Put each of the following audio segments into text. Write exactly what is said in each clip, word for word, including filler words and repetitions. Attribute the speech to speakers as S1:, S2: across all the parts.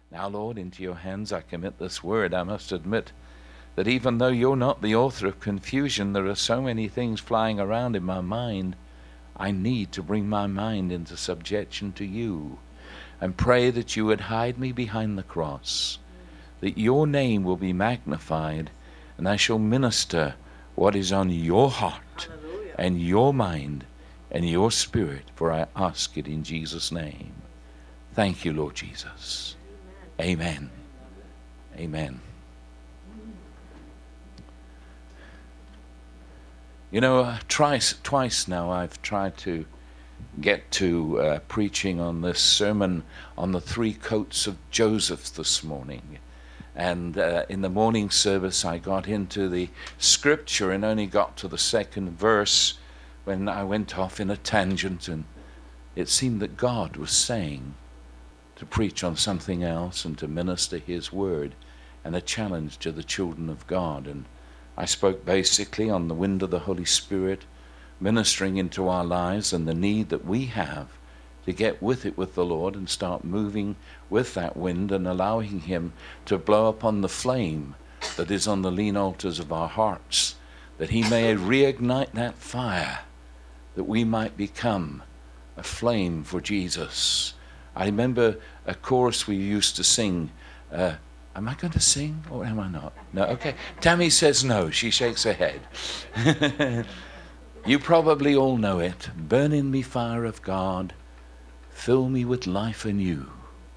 S1: Now, Lord, into your hands I commit this word. I must admit that even though you're not the author of confusion, there are so many things flying around in my mind. I need to bring my mind into subjection to you and pray that you would hide me behind the cross, that your name will be magnified, and I shall minister what is on your heart
S2: Hallelujah.
S1: and your mind and your spirit, for I ask it in Jesus' name. Thank you, Lord Jesus. Amen. Amen. You know, uh, twice, twice now I've tried to get to uh, preaching on this sermon on the three coats of Joseph this morning. And uh, in the morning service I got into the scripture and only got to the second verse when I went off in a tangent, and it seemed that God was saying to preach on something else and to minister his word and a challenge to the children of God. And I spoke basically on the wind of the Holy Spirit ministering into our lives and the need that we have to get with it with the Lord and start moving with that wind and allowing him to blow upon the flame that is on the lean altars of our hearts, that he may reignite that fire, that we might become a flame for Jesus. I remember a chorus we used to sing. Uh, am I going to sing or am I not? No, okay. Tammy says no. She shakes her head. You probably all know it. Burn in me, fire of God. Fill me with life anew.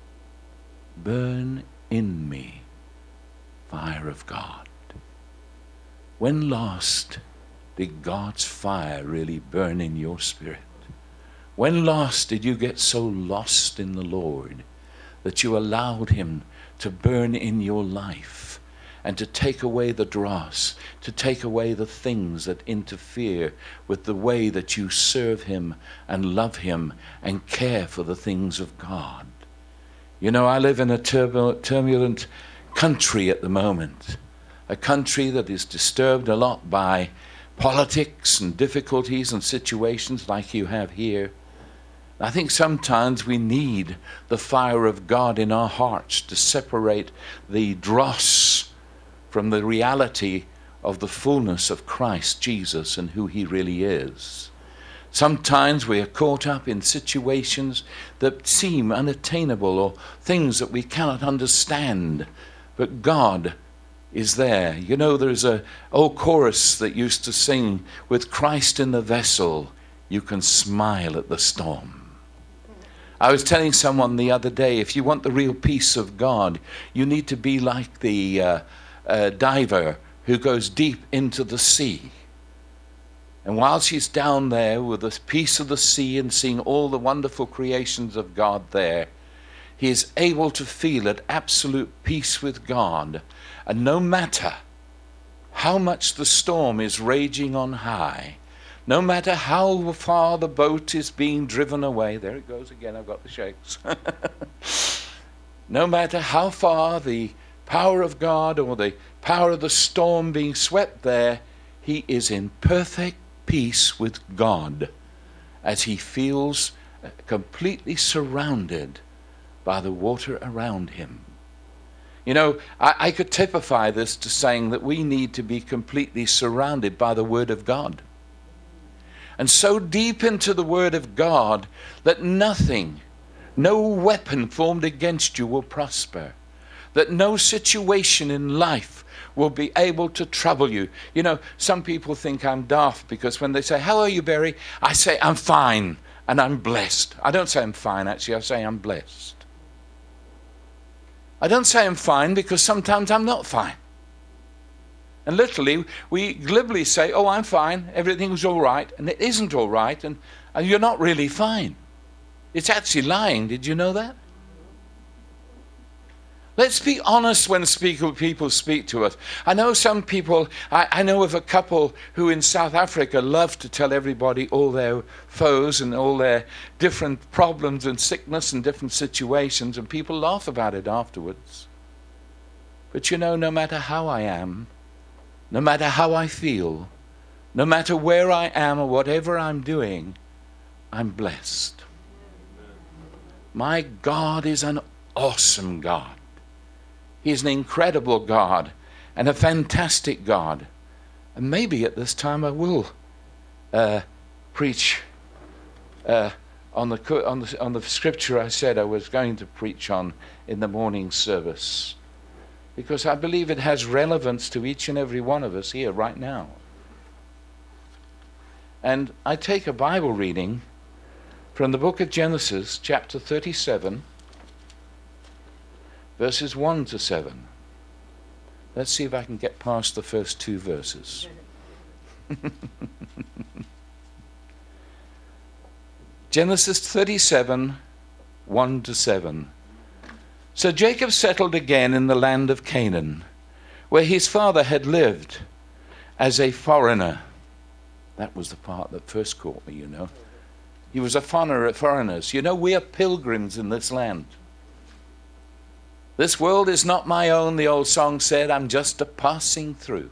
S1: Burn in me, fire of God. When last did God's fire really burn in your spirit? When last did you get so lost in the Lord that you allowed him to burn in your life and to take away the dross, to take away the things that interfere with the way that you serve him and love him and care for the things of God? You know, I live in a turbulent, turbulent country at the moment, a country that is disturbed a lot by politics and difficulties and situations like you have here. I think sometimes we need the fire of God in our hearts to separate the dross from the reality of the fullness of Christ Jesus and who he really is. Sometimes we are caught up in situations that seem unattainable or things that we cannot understand, but God is there. You know, there's a old chorus that used to sing, with Christ in the vessel, you can smile at the storm. I was telling someone the other day, if you want the real peace of God, you need to be like the uh, uh, diver who goes deep into the sea. And while she's down there with the peace of the sea and seeing all the wonderful creations of God there, he is able to feel at absolute peace with God. And no matter how much the storm is raging on high, no matter how far the boat is being driven away, there it goes again, I've got the shakes. No matter how far the power of God or the power of the storm being swept there, he is in perfect peace with God as he feels completely surrounded by the water around him. You know, I, I could typify this to saying that we need to be completely surrounded by the Word of God. And so deep into the Word of God that nothing, no weapon formed against you will prosper. That no situation in life will be able to trouble you. You know, some people think I'm daft because when they say, how are you, Barry? I say, I'm fine and I'm blessed. I don't say I'm fine, actually. I say I'm blessed. I don't say I'm fine because sometimes I'm not fine. And literally, we glibly say, oh, I'm fine, everything's all right, and it isn't all right, and, and you're not really fine. It's actually lying. Did you know that? Let's be honest when speak, people speak to us. I know some people, I, I know of a couple who in South Africa love to tell everybody all their foes and all their different problems and sickness and different situations, and people laugh about it afterwards. But you know, no matter how I am, no matter how I feel, no matter where I am or whatever I'm doing, I'm blessed. My God is an awesome God. He's an incredible God and a fantastic God. And maybe at this time I will uh, preach uh, on the on the on the scripture I said I was going to preach on in the morning service, because I believe it has relevance to each and every one of us here right now. And I take a Bible reading from the book of Genesis, chapter thirty-seven, verses one to seven. Let's see if I can get past the first two verses. Genesis thirty-seven, one to seven. So Jacob settled again in the land of Canaan, where his father had lived as a foreigner. That was the part that first caught me, you know. He was a foreigner of foreigners. You know, we are pilgrims in this land. This world is not my own, the old song said. I'm just a passing through.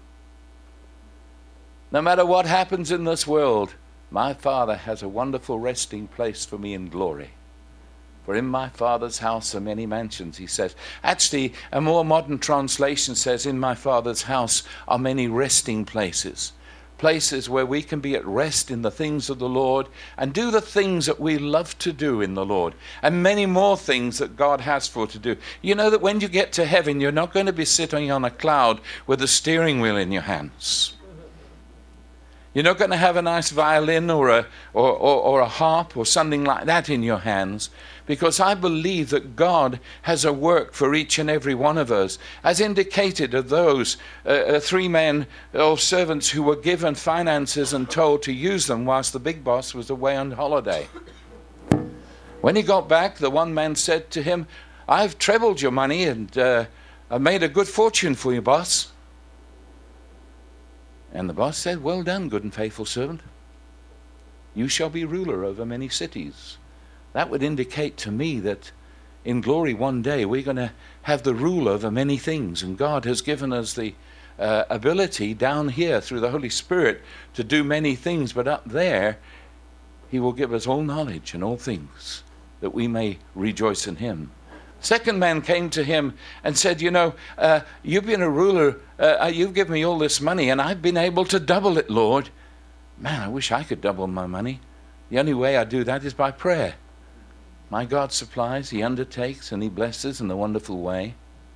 S1: No matter what happens in this world, my Father has a wonderful resting place for me in glory. For in my Father's house are many mansions, he says. Actually, a more modern translation says, in my Father's house are many resting places. Places where we can be at rest in the things of the Lord and do the things that we love to do in the Lord, and many more things that God has for to do. You know that when you get to heaven, you're not going to be sitting on a cloud with a steering wheel in your hands. You're not going to have a nice violin or a or, or, or a harp or something like that in your hands, because I believe that God has a work for each and every one of us, as indicated of those uh, three men or servants who were given finances and told to use them whilst the big boss was away on holiday. When he got back, the one man said to him, I've trebled your money and uh, I've made a good fortune for you, boss. And the boss said, well done, good and faithful servant. You shall be ruler over many cities. That would indicate to me that in glory one day we're going to have the rule over many things. And God has given us the uh, ability down here through the Holy Spirit to do many things. But up there, he will give us all knowledge and all things that we may rejoice in him. Second man came to him and said, you know, uh, you've been a ruler, uh, you've given me all this money, and I've been able to double it, Lord. Man, I wish I could double my money. The only way I do that is by prayer. My God supplies, he undertakes, and he blesses in a wonderful way.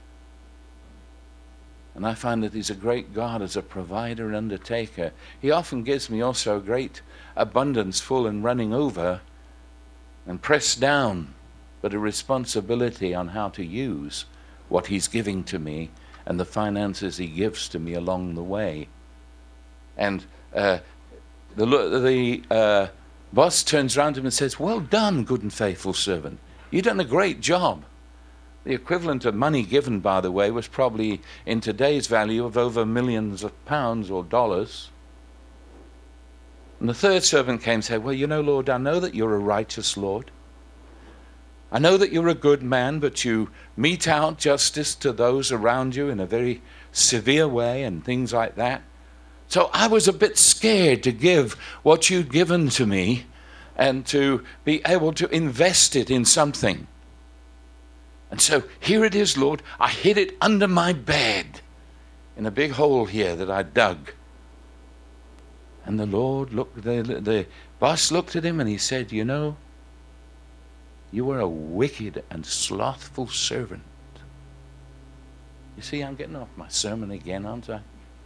S1: And I find that he's a great God as a provider and undertaker. He often gives me also a great abundance, full and running over, and pressed down, but a responsibility on how to use what he's giving to me and the finances he gives to me along the way. And uh, the, the uh, boss turns around to him and says, well done, good and faithful servant. You've done a great job. The equivalent of money given, by the way, was probably in today's value of over millions of pounds or dollars. And the third servant came and said, well, you know, Lord, I know that you're a righteous Lord. I know that you're a good man, but you mete out justice to those around you in a very severe way and things like that. So I was a bit scared to give what you'd given to me and to be able to invest it in something. And so here it is, Lord. I hid it under my bed in a big hole here that I dug. And the Lord looked, the, the boss looked at him and he said, you know, you are a wicked and slothful servant. You see, I'm getting off my sermon again, aren't I?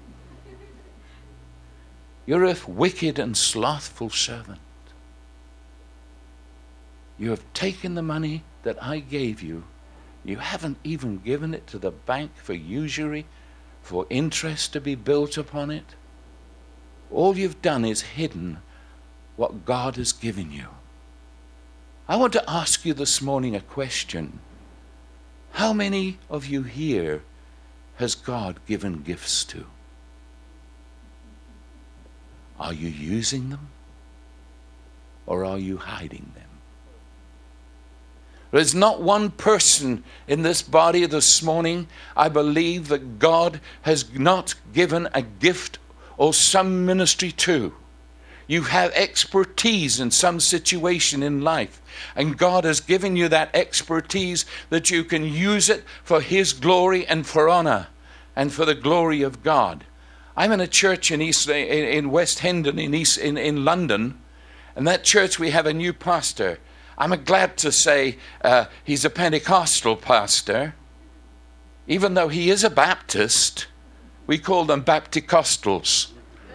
S1: You're a wicked and slothful servant. You have taken the money that I gave you. You haven't even given it to the bank for usury, for interest to be built upon it. All you've done is hidden what God has given you. I want to ask you this morning a question. How many of you here has God given gifts to? Are you using them? Or are you hiding them? There's not one person in this body this morning, I believe, that God has not given a gift or some ministry to. You have expertise in some situation in life, and God has given you that expertise that you can use it for His glory and for honor and for the glory of God. I'm in a church in East in West Hendon in East in, in London, and that church we have a new pastor. I'm glad to say uh, he's a Pentecostal pastor, even though he is a Baptist. We call them Bapticostals.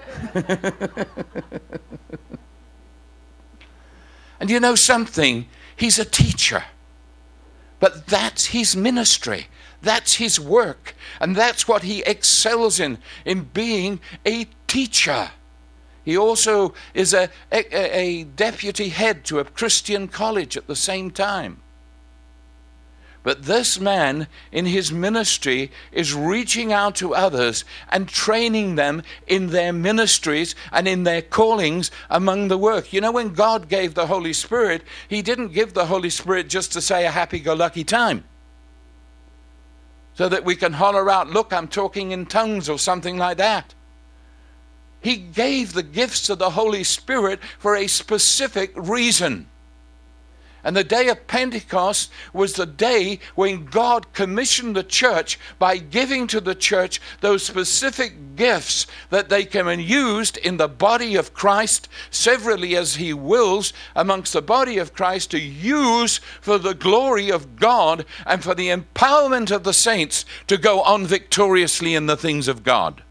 S1: And you know something? He's a teacher. But that's his ministry. That's his work. And that's what he excels in, in being a teacher. He also is a, a, a deputy head to a Christian college at the same time. But this man in his ministry is reaching out to others and training them in their ministries and in their callings among the work. You know, when God gave the Holy Spirit, He didn't give the Holy Spirit just to say a happy-go-lucky time, so that we can holler out, look, I'm talking in tongues or something like that. He gave the gifts of the Holy Spirit for a specific reason. And the day of Pentecost was the day when God commissioned the church by giving to the church those specific gifts that they can be used in the body of Christ, severally as He wills amongst the body of Christ, to use for the glory of God and for the empowerment of the saints to go on victoriously in the things of God.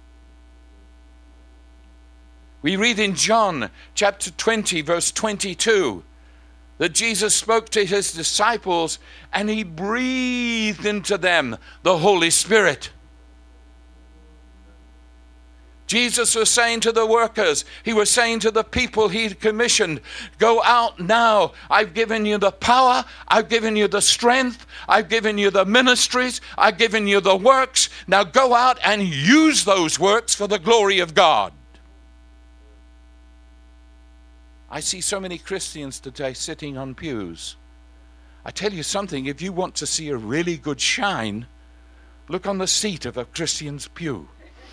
S1: We read in John chapter twenty, verse twenty-two, that Jesus spoke to His disciples and He breathed into them the Holy Spirit. Jesus was saying to the workers, He was saying to the people He'd commissioned, go out now. I've given you the power. I've given you the strength. I've given you the ministries. I've given you the works. Now go out and use those works for the glory of God. I see so many Christians today sitting on pews. I tell you something, if you want to see a really good shine, look on the seat of a Christian's pew.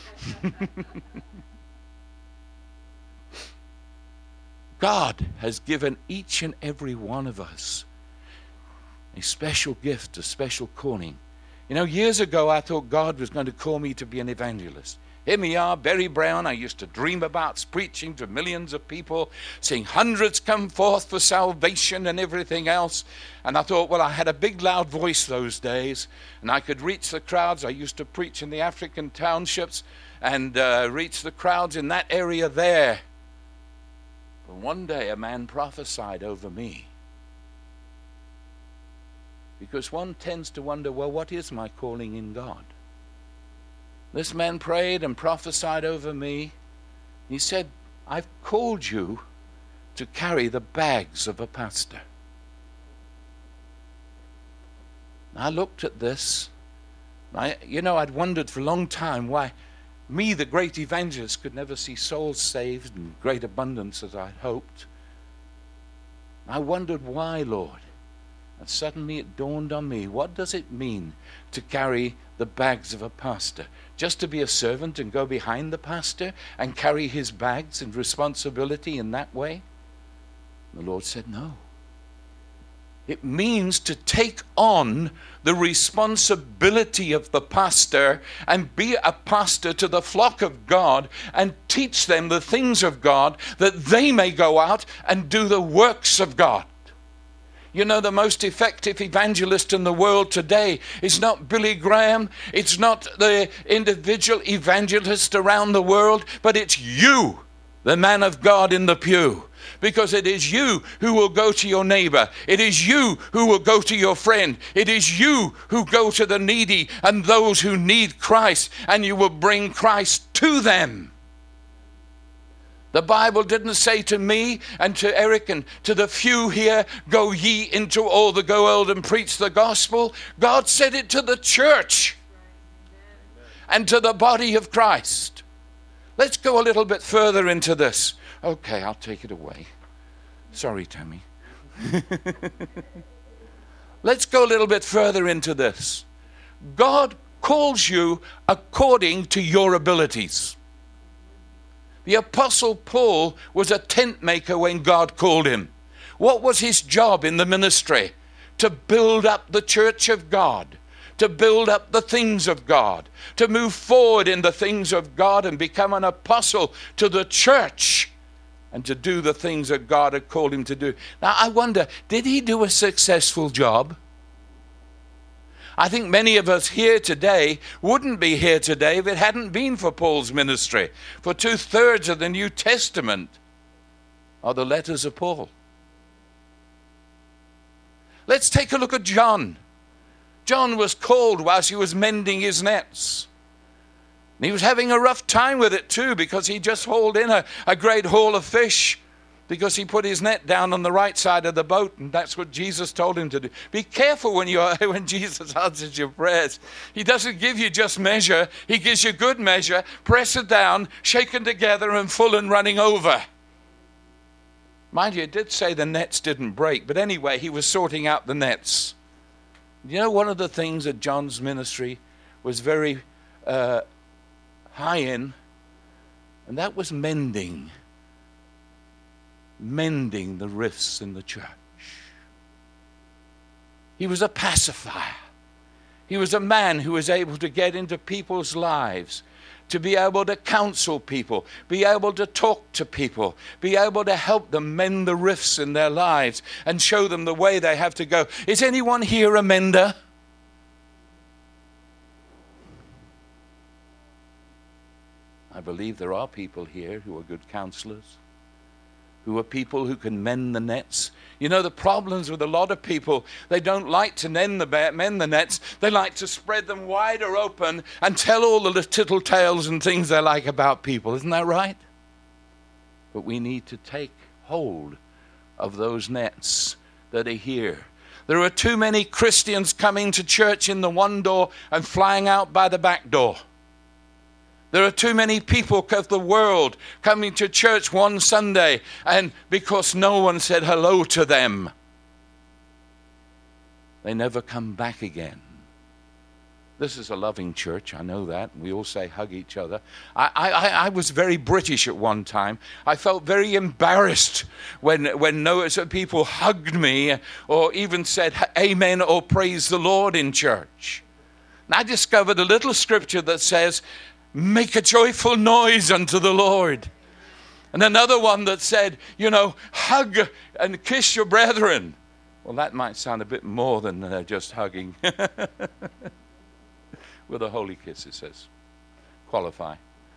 S1: God has given each and every one of us a special gift, a special calling. You know, years ago I thought God was going to call me to be an evangelist. Here we are, Barry Brown. I used to dream about preaching to millions of people, seeing hundreds come forth for salvation and everything else. And I thought, well, I had a big loud voice those days, and I could reach the crowds. I used to preach in the African townships and uh, reach the crowds in that area there. But one day a man prophesied over me. Because one tends to wonder, well, what is my calling in God? This man prayed and prophesied over me. He said, I've called you to carry the bags of a pastor. I looked at this. I, you know, I'd wondered for a long time why me, the great evangelist, could never see souls saved in great abundance as I'd hoped. I wondered why, Lord. And suddenly it dawned on me, what does it mean to carry the bags of a pastor? Just to be a servant and go behind the pastor and carry his bags and responsibility in that way? The Lord said, no. It means to take on the responsibility of the pastor and be a pastor to the flock of God and teach them the things of God, that they may go out and do the works of God. You know, the most effective evangelist in the world today is not Billy Graham. It's not the individual evangelist around the world, but it's you, the man of God in the pew. Because it is you who will go to your neighbor. It is you who will go to your friend. It is you who go to the needy and those who need Christ, and you will bring Christ to them. The Bible didn't say to me and to Eric and to the few here, go ye into all the world and preach the gospel. God said it to the church and to the body of Christ. Let's go a little bit further into this. Okay, I'll take it away. Sorry, Tammy. Let's go a little bit further into this. God calls you according to your abilities. The Apostle Paul was a tent maker when God called him. What was his job in the ministry? To build up the church of God, to build up the things of God, to move forward in the things of God and become an apostle to the church and to do the things that God had called him to do. Now, I wonder, did he do a successful job? I think many of us here today wouldn't be here today if it hadn't been for Paul's ministry. For two-thirds of the New Testament are the letters of Paul. Let's take a look at John. John was called whilst he was mending his nets. And he was having a rough time with it too, because he just hauled in a, a great haul of fish, because he put his net down on the right side of the boat, and that's what Jesus told him to do. Be careful when you when Jesus answers your prayers. He doesn't give you just measure. He gives you good measure, press it down, shaken together and full and running over. Mind you, it did say the nets didn't break, but anyway, he was sorting out the nets. You know, one of the things that John's ministry was very uh, high in, and that was mending. Mending the rifts in the church. He was a pacifier. He was a man who was able to get into people's lives, to be able to counsel people, be able to talk to people, be able to help them mend the rifts in their lives and show them the way they have to go. Is anyone here a mender? I believe there are people here who are good counselors, who are people who can mend the nets. You know, the problems with a lot of people, they don't like to mend the, mend the nets. They like to spread them wider open and tell all the tittle tales and things they like about people. Isn't that right? But we need to take hold of those nets that are here. There are too many Christians coming to church in the one door and flying out by the back door. There are too many people of the world coming to church one Sunday, and because no one said hello to them, they never come back again. This is a loving church, I know that. We all say hug each other. I, I, I was very British at one time. I felt very embarrassed when, when no, people hugged me or even said amen or praise the Lord in church. And I discovered a little scripture that says, make a joyful noise unto the Lord. And another one that said, you know, hug and kiss your brethren. Well, that might sound a bit more than uh, just hugging. With a holy kiss, it says. Qualify.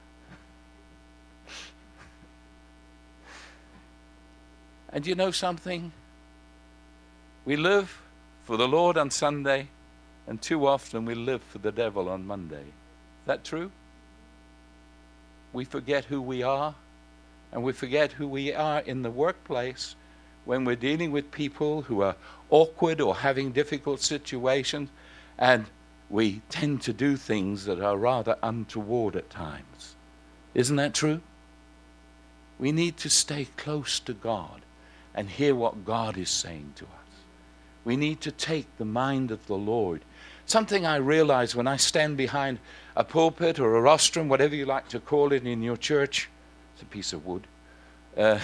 S1: And you know something? We live for the Lord on Sunday, and too often we live for the devil on Monday. Is that true? We forget who we are, and we forget who we are in the workplace when we're dealing with people who are awkward or having difficult situations, and we tend to do things that are rather untoward at times. Isn't that true? We need to stay close to God and hear what God is saying to us. We need to take the mind of the Lord. Something I realize when I stand behind a pulpit or a rostrum, whatever you like to call it in your church, it's a piece of wood. Uh,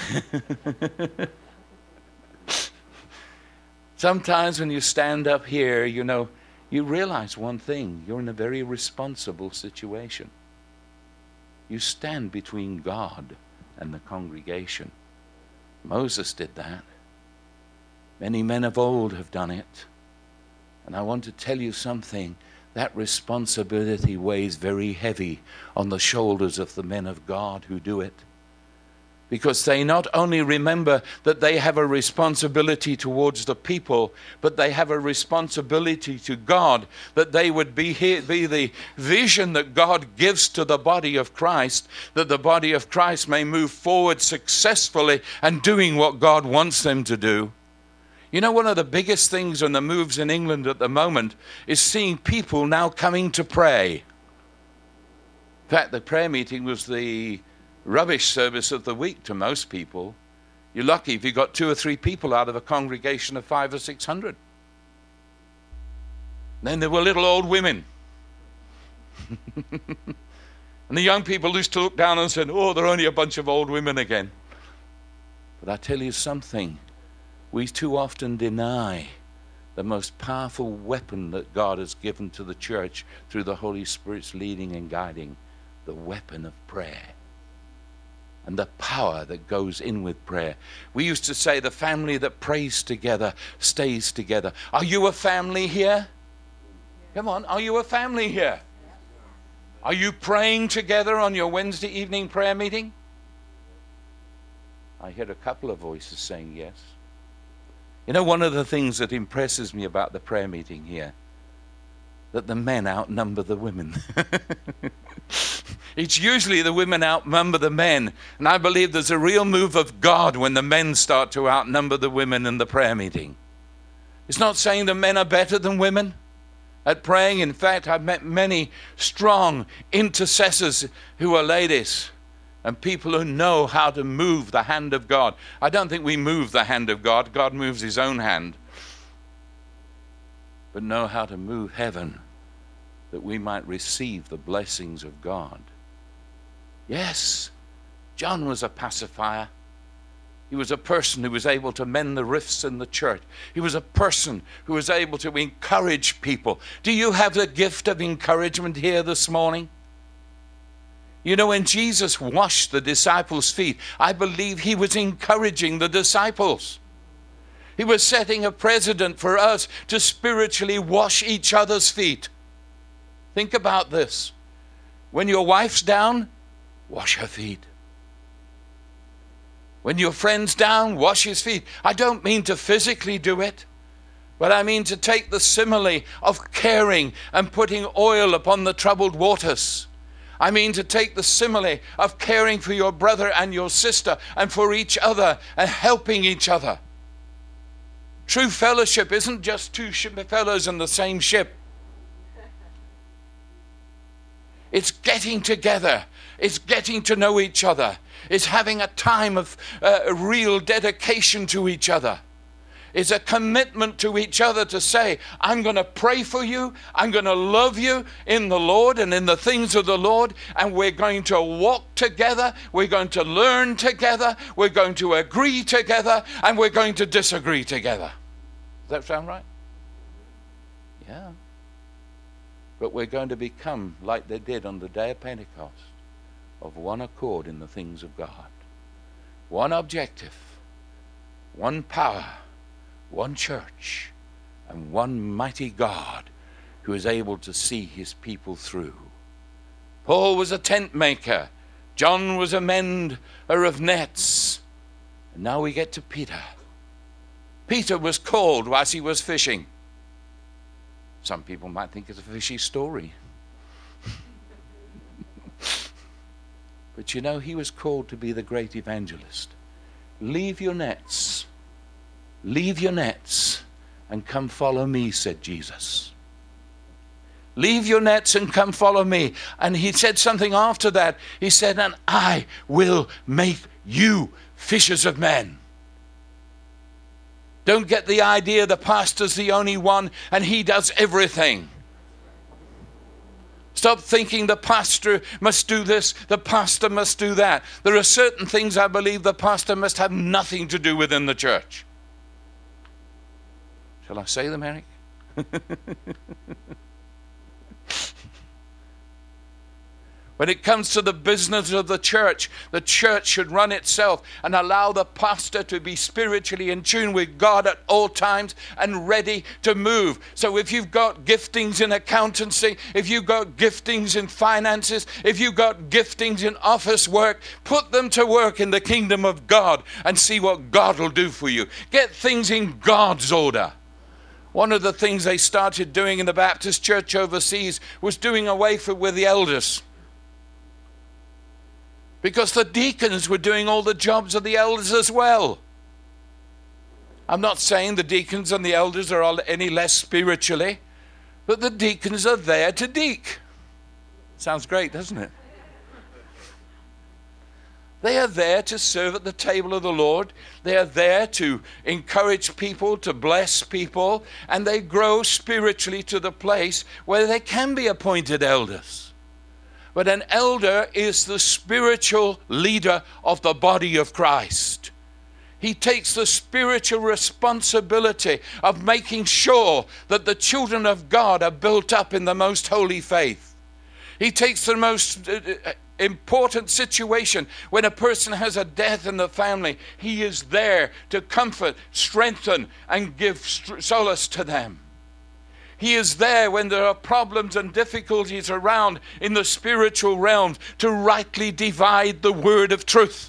S1: sometimes when you stand up here, you know, you realize one thing: you're in a very responsible situation. You stand between God and the congregation. Moses did that. Many men of old have done it. And I want to tell you something. That responsibility weighs very heavy on the shoulders of the men of God who do it. Because they not only remember that they have a responsibility towards the people, but they have a responsibility to God, that they would be here, be the vision that God gives to the body of Christ, that the body of Christ may move forward successfully and doing what God wants them to do. You know, one of the biggest things on the moves in England at the moment is seeing people now coming to pray. In fact, the prayer meeting was the rubbish service of the week to most people. You're lucky if you got two or three people out of a congregation of five or six hundred. Then there were little old women. And the young people used to look down and say, oh, they're only a bunch of old women again. But I tell you something, we too often deny the most powerful weapon that God has given to the church through the Holy Spirit's leading and guiding, the weapon of prayer. And the power that goes in with prayer. We used to say the family that prays together stays together. Are you a family here? Come on, are you a family here? Are you praying together on your Wednesday evening prayer meeting? I hear a couple of voices saying yes. You know, one of the things that impresses me about the prayer meeting here, that the men outnumber the women. It's usually the women outnumber the men. And I believe there's a real move of God when the men start to outnumber the women in the prayer meeting. It's not saying the men are better than women at praying. In fact, I've met many strong intercessors who are ladies and people who know how to move the hand of God. I don't think we move the hand of God. God moves his own hand. But know how to move heaven that we might receive the blessings of God. Yes, John was a pacifier. He was a person who was able to mend the rifts in the church. He was a person who was able to encourage people. Do you have the gift of encouragement here this morning? You know, when Jesus washed the disciples' feet, I believe he was encouraging the disciples. He was setting a precedent for us to spiritually wash each other's feet. Think about this. When your wife's down, wash her feet. When your friend's down, wash his feet. I don't mean to physically do it, but I mean to take the simile of caring and putting oil upon the troubled waters. I mean to take the simile of caring for your brother and your sister and for each other and helping each other. True fellowship isn't just two fellows in the same ship. It's getting together. It's getting to know each other. It's having a time of uh, real dedication to each other. It's a commitment to each other to say, I'm going to pray for you. I'm going to love you in the Lord and in the things of the Lord. And we're going to walk together. We're going to learn together. We're going to agree together. And we're going to disagree together. Does that sound right? Yeah. But we're going to become like they did on the day of Pentecost, of one accord in the things of God. One objective, one power, one church, and one mighty God who is able to see his people through. Paul was a tent maker. John was a mender of nets. And now we get to Peter. Peter was called whilst he was fishing. Some people might think it's a fishy story. But you know, he was called to be the great evangelist. Leave your nets. Leave your nets and come follow me, said Jesus. Leave your nets and come follow me. And he said something after that. He said, and I will make you fishers of men. Don't get the idea the pastor's the only one and he does everything. Stop thinking the pastor must do this, the pastor must do that. There are certain things I believe the pastor must have nothing to do with in the church. Shall I say them, Eric? When it comes to the business of the church, the church should run itself and allow the pastor to be spiritually in tune with God at all times and ready to move. So if you've got giftings in accountancy, if you've got giftings in finances, if you've got giftings in office work, put them to work in the kingdom of God and see what God will do for you. Get things in God's order. One of the things they started doing in the Baptist church overseas was doing away for, with the elders. Because the deacons were doing all the jobs of the elders as well. I'm not saying the deacons and the elders are any less spiritually, but the deacons are there to deek. Sounds great, doesn't it? They are there to serve at the table of the Lord. They are there to encourage people, to bless people, and they grow spiritually to the place where they can be appointed elders. But an elder is the spiritual leader of the body of Christ. He takes the spiritual responsibility of making sure that the children of God are built up in the most holy faith. He takes the most important situation when a person has a death in the family. He is there to comfort, strengthen, and give solace to them. He is there when there are problems and difficulties around in the spiritual realm to rightly divide the word of truth.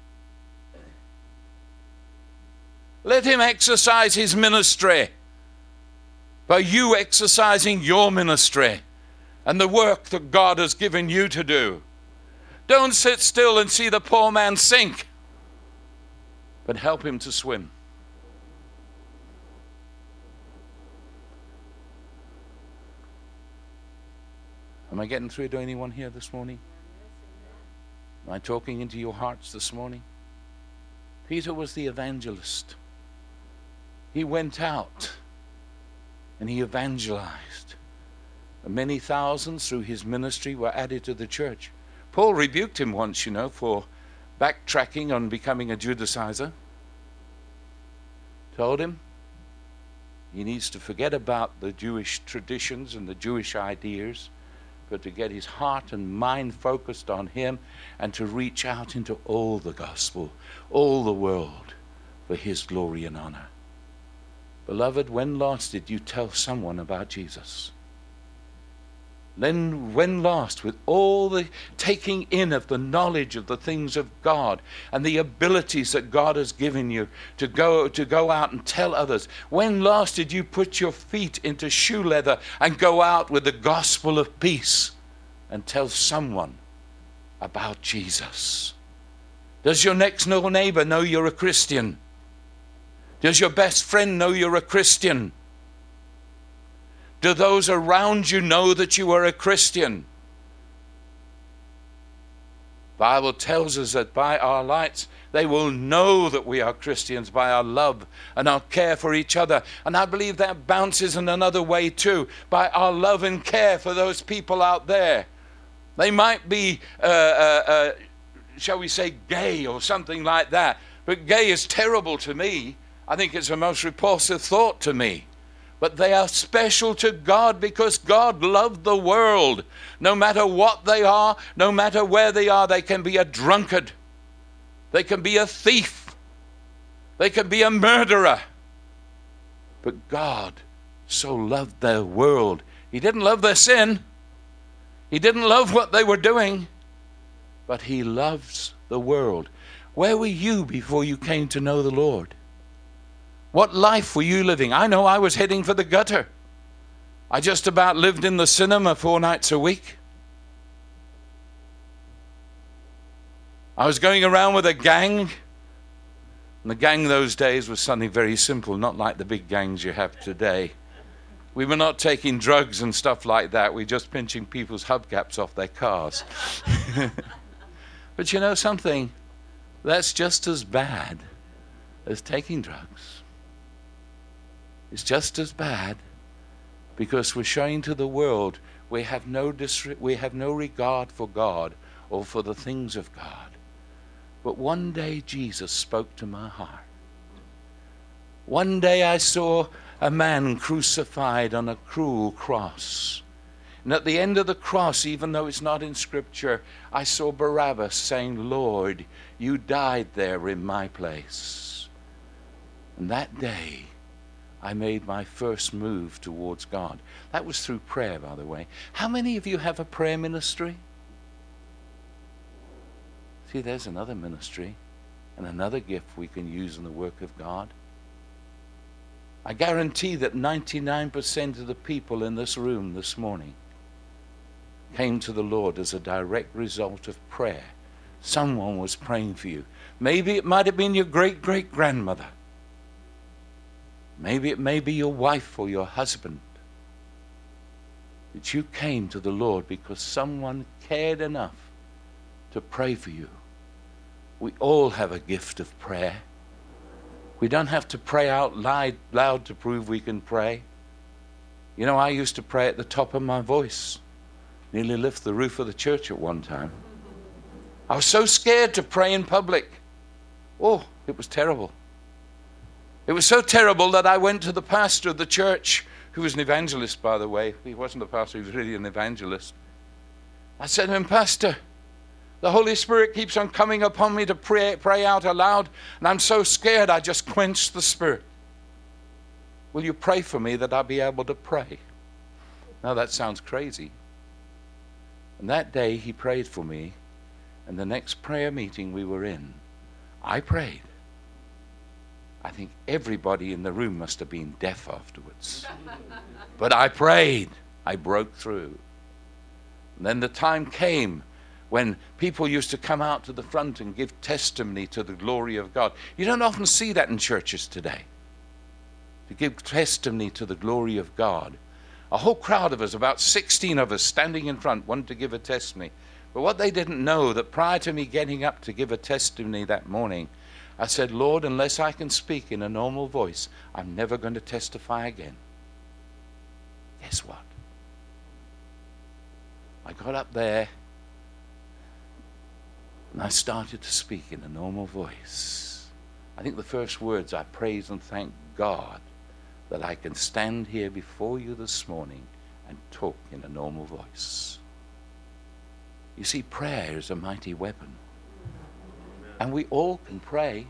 S1: Let him exercise his ministry by you exercising your ministry and the work that God has given you to do. Don't sit still and see the poor man sink, but help him to swim. Am I getting through to anyone here this morning? Am I talking into your hearts this morning? Peter was the evangelist. He went out and he evangelized. And many thousands through his ministry were added to the church. Paul rebuked him once, you know, for backtracking on becoming a Judaizer. Told him he needs to forget about the Jewish traditions and the Jewish ideas, but to get his heart and mind focused on him and to reach out into all the gospel, all the world, for his glory and honor. Beloved, when last did you tell someone about Jesus? Then when last, with all the taking in of the knowledge of the things of God and the abilities that God has given you to go to go out and tell others, when last did you put your feet into shoe leather and go out with the gospel of peace and tell someone about Jesus? Does your next door neighbor know you're a Christian? Does your best friend know you're a Christian? Do those around you know that you are a Christian? The Bible tells us that by our lights they will know that we are Christians, by our love and our care for each other. And I believe that bounces in another way too, by our love and care for those people out there. They might be, uh, uh, uh, shall we say, gay or something like that. But gay is terrible to me. I think it's the most repulsive thought to me. But they are special to God because God loved the world. No matter what they are, no matter where they are, they can be a drunkard. They can be a thief. They can be a murderer. But God so loved their world. He didn't love their sin. He didn't love what they were doing. But he loves the world. Where were you before you came to know the Lord? What life were you living? I know I was heading for the gutter. I just about lived in the cinema four nights a week. I was going around with a gang. And the gang those days was something very simple, not like the big gangs you have today. We were not taking drugs and stuff like that. We were just pinching people's hubcaps off their cars. But you know something? That's just as bad as taking drugs. It's just as bad because we're showing to the world we have no disre- we have no regard for God or for the things of God. But one day Jesus spoke to my heart. One day I saw a man crucified on a cruel cross. And at the end of the cross, even though it's not in Scripture, I saw Barabbas saying, "Lord, you died there in my place." And that day, I made my first move towards God. That was through prayer, by the way. How many of you have a prayer ministry? See, there's another ministry and another gift we can use in the work of God. I guarantee that ninety-nine percent of the people in this room this morning came to the Lord as a direct result of prayer. Someone was praying for you. Maybe it might have been your great-great-grandmother. Maybe it may be your wife or your husband. That you came to the Lord because someone cared enough to pray for you. We all have a gift of prayer. We don't have to pray out loud, loud to prove we can pray. You know, I used to pray at the top of my voice. Nearly lift the roof of the church at one time. I was so scared to pray in public. Oh, it was terrible. It was so terrible that I went to the pastor of the church, who was an evangelist, by the way. He wasn't a pastor, he was really an evangelist. I said to him, Pastor, the Holy Spirit keeps on coming upon me to pray, pray out aloud, and I'm so scared I just quenched the Spirit. Will you pray for me that I'll be able to pray? Now that sounds crazy. And that day he prayed for me, and the next prayer meeting we were in, I prayed. I think everybody in the room must have been deaf afterwards. But I prayed. I broke through. And then the time came when people used to come out to the front and give testimony to the glory of God. You don't often see that in churches today, to give testimony to the glory of God. A whole crowd of us, about sixteen of us standing in front, wanted to give a testimony. But what they didn't know, that prior to me getting up to give a testimony that morning, I said, Lord, unless I can speak in a normal voice, I'm never going to testify again. Guess what? I got up there and I started to speak in a normal voice. I think the first words, I praise and thank God that I can stand here before you this morning and talk in a normal voice. You see, prayer is a mighty weapon. And we all can pray.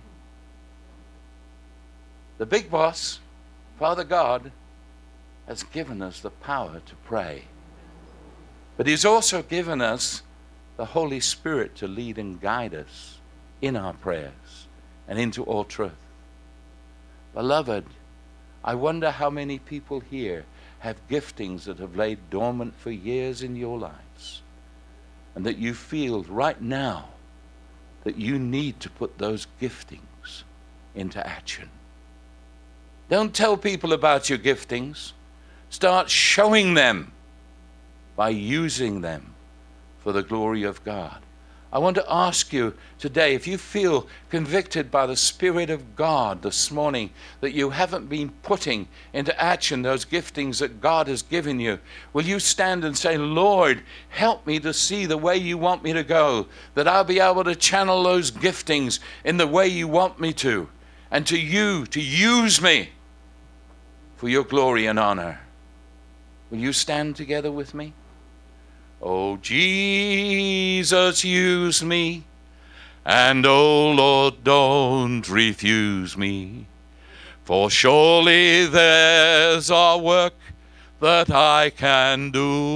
S1: The big boss, Father God, has given us the power to pray. But he's also given us the Holy Spirit to lead and guide us in our prayers and into all truth. Beloved, I wonder how many people here have giftings that have laid dormant for years in your lives, and that you feel right now that you need to put those giftings into action. Don't tell people about your giftings. Start showing them by using them for the glory of God. I want to ask you today, if you feel convicted by the Spirit of God this morning that you haven't been putting into action those giftings that God has given you, will you stand and say, Lord, help me to see the way you want me to go, that I'll be able to channel those giftings in the way you want me to, and to you, to use me for your glory and honor. Will you stand together with me? Oh, Jesus, use me, and oh, Lord, don't refuse me, for surely there's a work that I can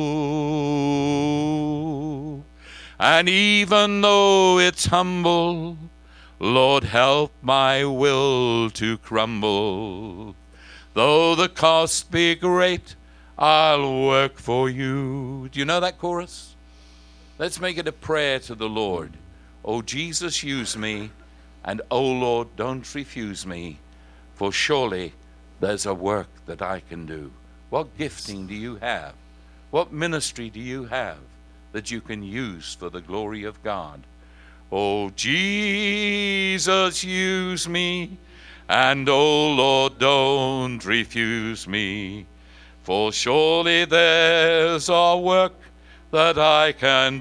S1: do, and even though it's humble, Lord, help my will to crumble. Though the cost be great, I'll work for you. Do you know that chorus? Let's make it a prayer to the Lord. Oh, Jesus, use me, and oh, Lord, don't refuse me, for surely there's a work that I can do. What gifting do you have? What ministry do you have that you can use for the glory of God? Oh, Jesus, use me, and oh, Lord, don't refuse me, for surely there's a work that I can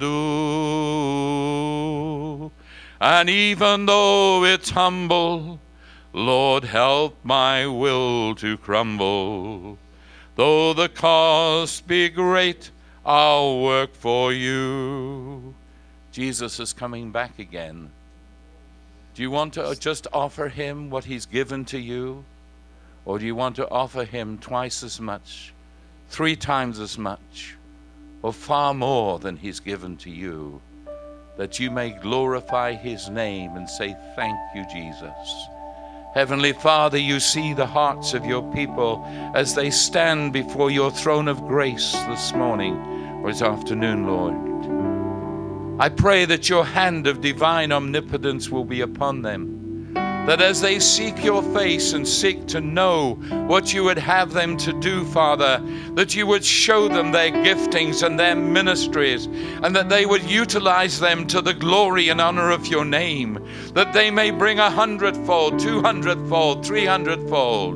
S1: do. And even though it's humble, Lord, help my will to crumble. Though the cost be great, I'll work for you. Jesus is coming back again. Do you want to just offer him what he's given to you? Or do you want to offer him twice as much, three times as much, or far more than he's given to you, that you may glorify his name and say, thank you, Jesus. Heavenly Father, you see the hearts of your people as they stand before your throne of grace this morning or this afternoon, Lord. I pray that your hand of divine omnipotence will be upon them, that as they seek your face and seek to know what you would have them to do, Father, that you would show them their giftings and their ministries, and that they would utilize them to the glory and honor of your name, that they may bring a hundredfold, two hundredfold, three hundredfold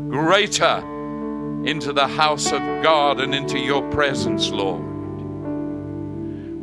S1: greater into the house of God and into your presence, Lord.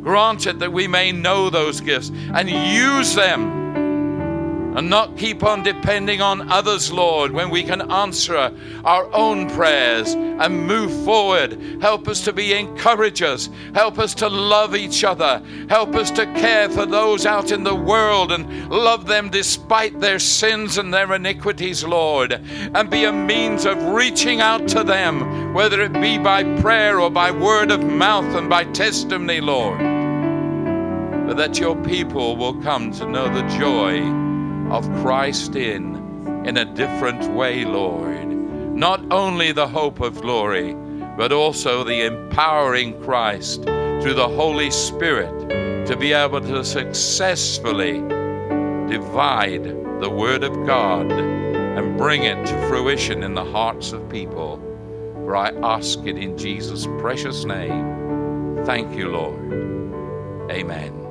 S1: Grant it that we may know those gifts and use them, and not keep on depending on others, Lord, when we can answer our own prayers and move forward. Help us to be encouragers. Help us to love each other. Help us to care for those out in the world and love them despite their sins and their iniquities, Lord, and be a means of reaching out to them, whether it be by prayer or by word of mouth and by testimony, Lord, but that your people will come to know the joy of Christ in in a different way, Lord. Not only the hope of glory, but also the empowering Christ through the Holy Spirit to be able to successfully divide the Word of God and bring it to fruition in the hearts of people. For I ask it in Jesus' precious name. Thank you, Lord. Amen.